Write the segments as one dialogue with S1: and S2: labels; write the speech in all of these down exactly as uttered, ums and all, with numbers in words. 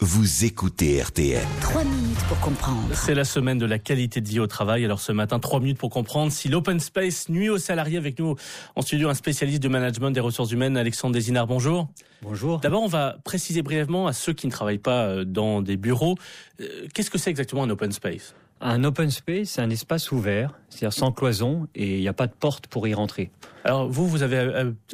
S1: Vous écoutez R T L.
S2: Trois minutes pour comprendre.
S3: C'est la semaine de la qualité de vie au travail. Alors ce matin, trois minutes pour comprendre si l'open space nuit aux salariés. Avec nous en studio, un spécialiste du management des ressources humaines, Alexandre Desinard. Bonjour.
S4: Bonjour.
S3: D'abord, on va préciser brièvement à ceux qui ne travaillent pas dans des bureaux, euh, qu'est-ce que c'est exactement un open space ?
S4: Un open space, c'est un espace ouvert, c'est-à-dire sans cloison, et il n'y a pas de porte pour y rentrer.
S3: Alors vous, vous avez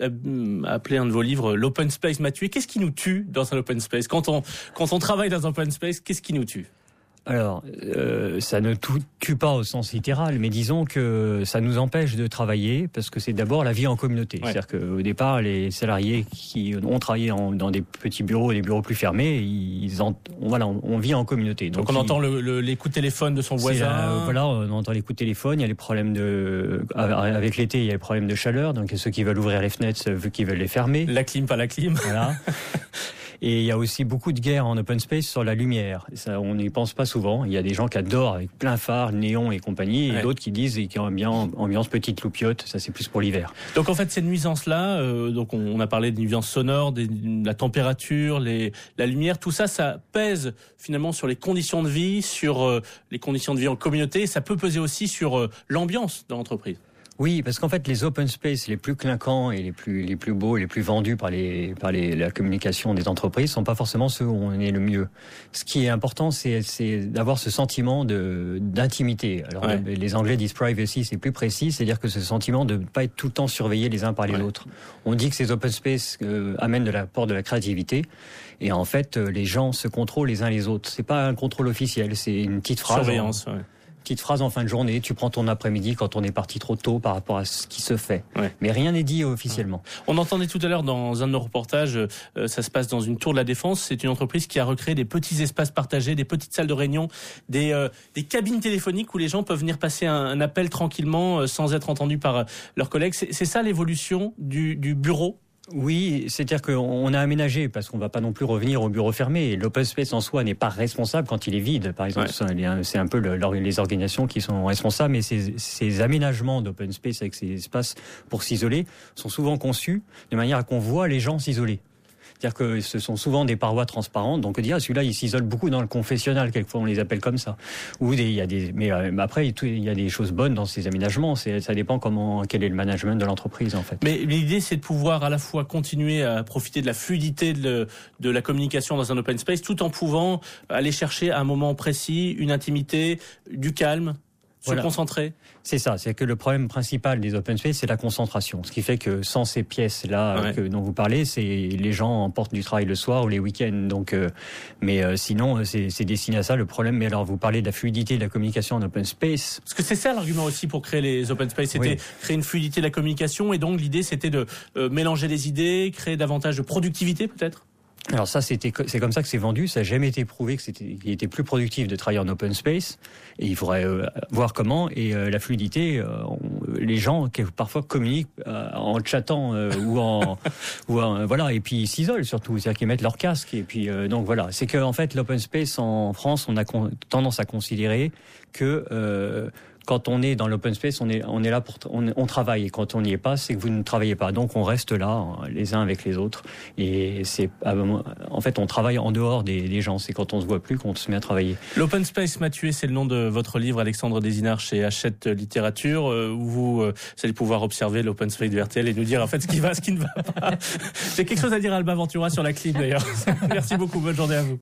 S3: appelé un de vos livres l'open space m'a tué. Qu'est-ce qui nous tue dans un open space ? Quand on, quand on travaille dans un open space, qu'est-ce qui nous tue ?
S4: Alors, euh, ça ne tout tue pas au sens littéral, mais disons que ça nous empêche de travailler parce que c'est d'abord la vie en communauté. Ouais. C'est-à-dire qu'au départ, les salariés qui ont travaillé en, dans des petits bureaux, des bureaux plus fermés, ils en, voilà, on, on vit en communauté.
S3: Donc, Donc on ils, entend le, le, les coups de téléphone de son voisin.
S4: La, voilà, on entend les coups de téléphone. Il y a les problèmes de, avec l'été, il y a les problèmes de chaleur. Donc ceux qui veulent ouvrir les fenêtres, ceux qui veulent les fermer.
S3: La clim, pas la clim.
S4: Voilà. Et il y a aussi beaucoup de guerres en open space sur la lumière. Ça, on n'y pense pas souvent. Il y a des gens qui adorent avec plein phare, néon et compagnie, et ouais. d'autres qui disent et qui ont ambiance, ambiance petite loupiote. Ça, c'est plus pour l'hiver.
S3: Donc en fait, ces nuisances-là, euh, donc on, on a parlé des nuisances sonores, des, de la température, les, la lumière, tout ça, ça pèse finalement sur les conditions de vie, sur euh, les conditions de vie en communauté. Et ça peut peser aussi sur euh, l'ambiance de l'entreprise.
S4: Oui, parce qu'en fait, les open space les plus clinquants et les plus les plus beaux, et les plus vendus par les par les la communication des entreprises sont pas forcément ceux où on est le mieux. Ce qui est important, c'est c'est d'avoir ce sentiment de d'intimité. Alors ouais. les, les Anglais disent privacy, c'est plus précis, c'est-à-dire que ce sentiment de ne pas être tout le temps surveillé les uns par les ouais. autres. On dit que ces open space euh, amènent de l'apport de la créativité, et en fait, euh, les gens se contrôlent les uns les autres. C'est pas un contrôle officiel, c'est une petite phrase.
S3: Surveillance.
S4: En,
S3: ouais.
S4: Petite phrase en fin de journée, tu prends ton après-midi quand on est parti trop tôt par rapport à ce qui se fait. Ouais. Mais rien n'est dit officiellement.
S3: On entendait tout à l'heure dans un de nos reportages, euh, ça se passe dans une tour de la Défense. C'est une entreprise qui a recréé des petits espaces partagés, des petites salles de réunion, des, euh, des cabines téléphoniques où les gens peuvent venir passer un, un appel tranquillement euh, sans être entendus par euh, leurs collègues. C'est, c'est ça l'évolution du, du bureau ?
S4: Oui, c'est-à-dire qu'on a aménagé, parce qu'on va pas non plus revenir au bureau fermé. L'open space en soi n'est pas responsable quand il est vide. Par exemple, ouais. c'est un peu le, les organisations qui sont responsables, mais ces, ces aménagements d'open space avec ces espaces pour s'isoler sont souvent conçus de manière à qu'on voit les gens s'isoler. C'est-à-dire que ce sont souvent des parois transparentes. Donc, dire, celui-là, il s'isole beaucoup dans le confessionnal. Quelquefois, on les appelle comme ça. Ou des, il y a des, mais euh, après, il y a des choses bonnes dans ces aménagements. C'est, ça dépend comment, quel est le management de l'entreprise, en fait.
S3: Mais l'idée, c'est de pouvoir à la fois continuer à profiter de la fluidité de, de la communication dans un open space, tout en pouvant aller chercher à un moment précis une intimité, du calme. Se voilà. concentrer.
S4: C'est ça, c'est que le problème principal des open space, c'est la concentration. Ce qui fait que sans ces pièces-là ouais. que, dont vous parlez, c'est les gens emportent du travail le soir ou les week-ends. Donc, euh, mais euh, sinon, c'est, c'est destiné à ça le problème. Mais alors, vous parlez de la fluidité de la communication en open space.
S3: Parce que c'est ça l'argument aussi pour créer les open space, c'était oui. créer une fluidité de la communication. Et donc, l'idée, c'était de euh, mélanger les idées, créer davantage de productivité, peut-être.
S4: Alors ça, c'était, c'est comme ça que c'est vendu. Ça n'a jamais été prouvé que c'était, qu'il était plus productif de travailler en open space. Et il faudrait euh, voir comment. Et euh, la fluidité, euh, on, les gens qui parfois communiquent euh, en chattant euh, ou en, ou en, voilà. Et puis ils s'isolent surtout, c'est-à-dire qu'ils mettent leur casque. Et puis euh, donc voilà, c'est que en fait l'open space en France, on a con- tendance à considérer que euh, quand on est dans l'open space, on est, on est là pour, on, on travaille. Et quand on n'y est pas, c'est que vous ne travaillez pas. Donc on reste là, les uns avec les autres. Et c'est, en fait, on travaille en dehors des, des gens. C'est quand on se voit plus qu'on se met à travailler.
S3: L'open space m'a tué, c'est le nom de votre livre, Alexandre Desinard, chez Hachette Littérature, où vous, vous allez pouvoir observer l'open space de R T L et nous dire en fait ce qui va, ce qui ne va pas. J'ai quelque chose à dire à Alba Ventura sur la clim d'ailleurs. Merci beaucoup, bonne journée à vous.